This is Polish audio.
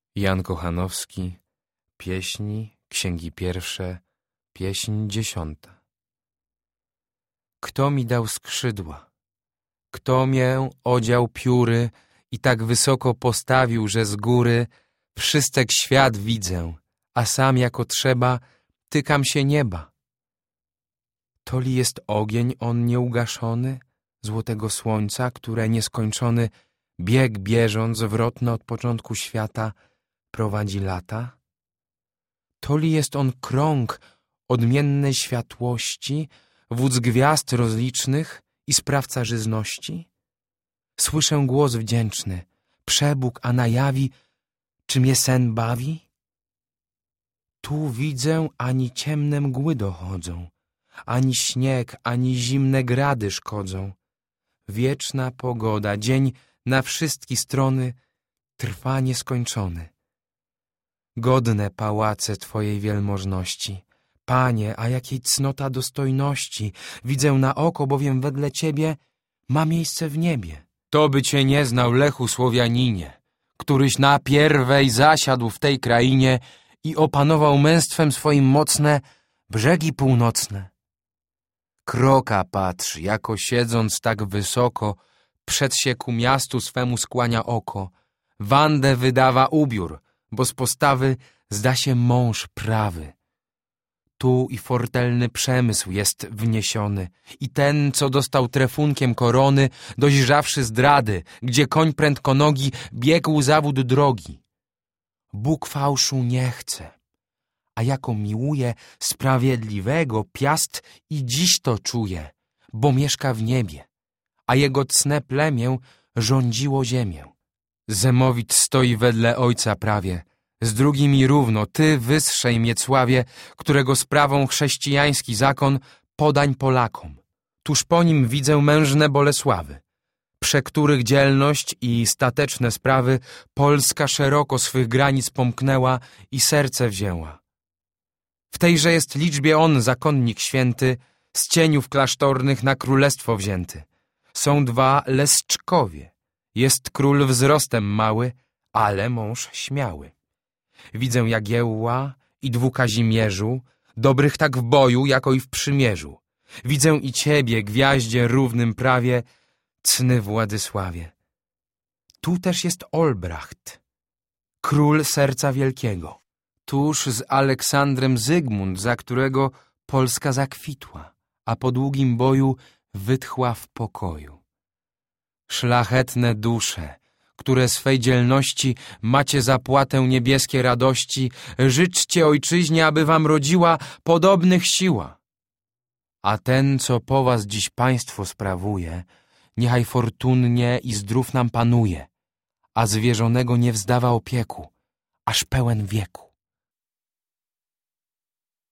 Jan Kochanowski, Pieśni, Księgi pierwsze, Pieśń 10. Kto mi dał skrzydła? Kto mię odział pióry i tak wysoko postawił, że z góry wszystek świat widzę, a sam jako trzeba tykam się nieba? To li jest ogień on nieugaszony, złotego słońca, które nieskończony bieg bieżąc wrotny od początku świata prowadzi lata? To li jest on krąg odmiennej światłości, wódz gwiazd rozlicznych i sprawca żyzności? Słyszę głos wdzięczny, przebóg, a na jawi, czy mnie sen bawi? Tu widzę, ani ciemne mgły dochodzą, ani śnieg, ani zimne grady szkodzą. Wieczna pogoda, dzień na wszystkie strony trwa nieskończony. Godne pałace Twojej wielmożności, Panie, a jakiej cnota dostojności, widzę na oko, bowiem wedle Ciebie ma miejsce w niebie. To by Cię nie znał, Lechu Słowianinie, któryś napierwej zasiadł w tej krainie i opanował męstwem swoim mocne brzegi północne. Kroka patrz, jako siedząc tak wysoko, przed się ku miastu swemu skłania oko. Wandę wydawa ubiór, bo z postawy zda się mąż prawy. Tu i fortelny przemysł jest wniesiony, i ten, co dostał trefunkiem korony, dojrzawszy zdrady, gdzie koń prędkonogi biegł zawód drogi. Bóg fałszu nie chce, a jako miłuje sprawiedliwego, Piast i dziś to czuje, bo mieszka w niebie, a jego cne plemię rządziło ziemię. Zemowit stoi wedle ojca prawie, z drugimi równo, ty wyższej Miecławie, którego sprawą chrześcijański zakon podań Polakom. Tuż po nim widzę mężne Bolesławy, prze których dzielność i stateczne sprawy Polska szeroko swych granic pomknęła i serce wzięła. W tejże jest liczbie on, zakonnik święty, z cieniów klasztornych na królestwo wzięty. Są dwa Leszczkowie, jest król wzrostem mały, ale mąż śmiały. Widzę Jagiełła i dwu Kazimierzu, dobrych tak w boju, jako i w przymierzu. Widzę i ciebie, gwiaździe równym prawie, cny Władysławie. Tu też jest Olbracht, król serca wielkiego. Tuż z Aleksandrem Zygmunt, za którego Polska zakwitła, a po długim boju wytchła w pokoju. Szlachetne dusze, które swej dzielności macie zapłatę niebieskie radości, życzcie ojczyźnie, aby wam rodziła podobnych siła. A ten, co po was dziś państwo sprawuje, niechaj fortunnie i zdrów nam panuje, a zwierzonego nie wzdawa opieku, aż pełen wieku.